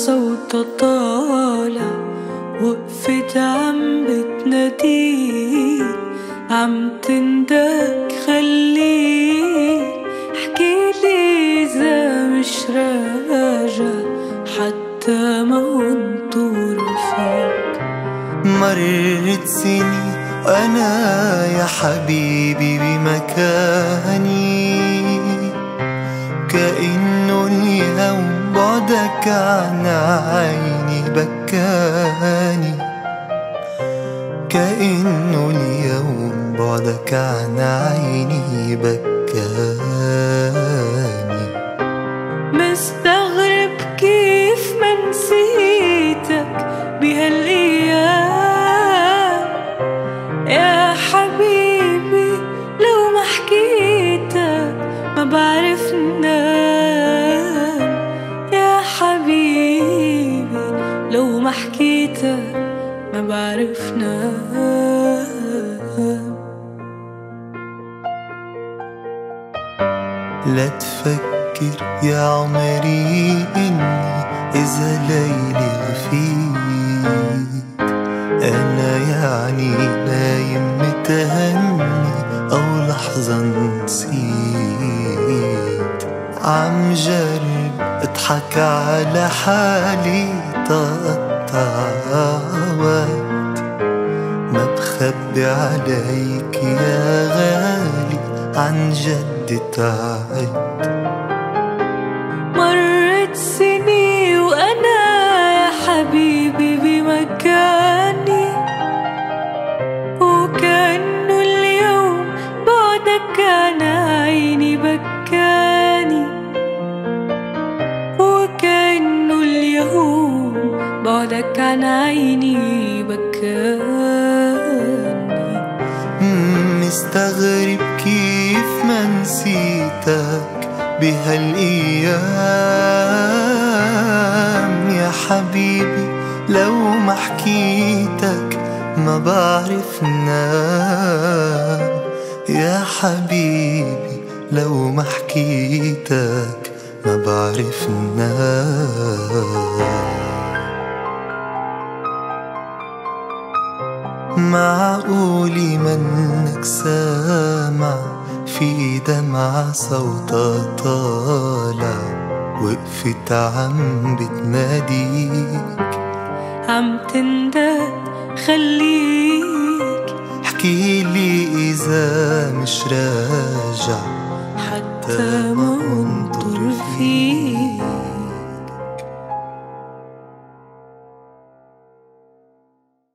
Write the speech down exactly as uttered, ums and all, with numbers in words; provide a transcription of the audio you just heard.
صوته طالع، وقفت عم بتناديه، عم تندك خليه، احكيلي إذا مش راجع حتى ما انطر فيك. مرت سنين وأنا يا حبيبي بمكاني، كأنه اليوم بعدك عن عيني بكاني، كأنه اليوم بعدك عن عيني بكاني. مستغرب كيف ما نسيتك بهالأيام يا حبيبي، لو ما حكيتك ما بعرف نام. يا حبيبي لو ما حكيتك ما بعرف نام. لا تفكر يا عمري إني إذا ليلي غفيت، أنا يعني نايم متهني أو لحظة نسيت. عم جرب اضحك على حالي تقطع وقت، ما بخبي عليك يا غالي عن جد تعبت. مرت سنين وأنا يا حبيبي بمكاني، وكأنه اليوم بعدك عن عيني بكاني، وكأنه اليوم بعدك عن عيني بكاني. مستغرب كيف ما نسيتك بهالأيام يا حبيبي، لو ما حكيتك ما بعرف نام. يا حبيبي لو ما حكيتك ما بعرف نام. معقولي منك سامع في دمعة صوتها طالع، وقفت عم بتناديك، عم تندق خليك، احكيلي إذا مش راجع حتى ما انطر فيك.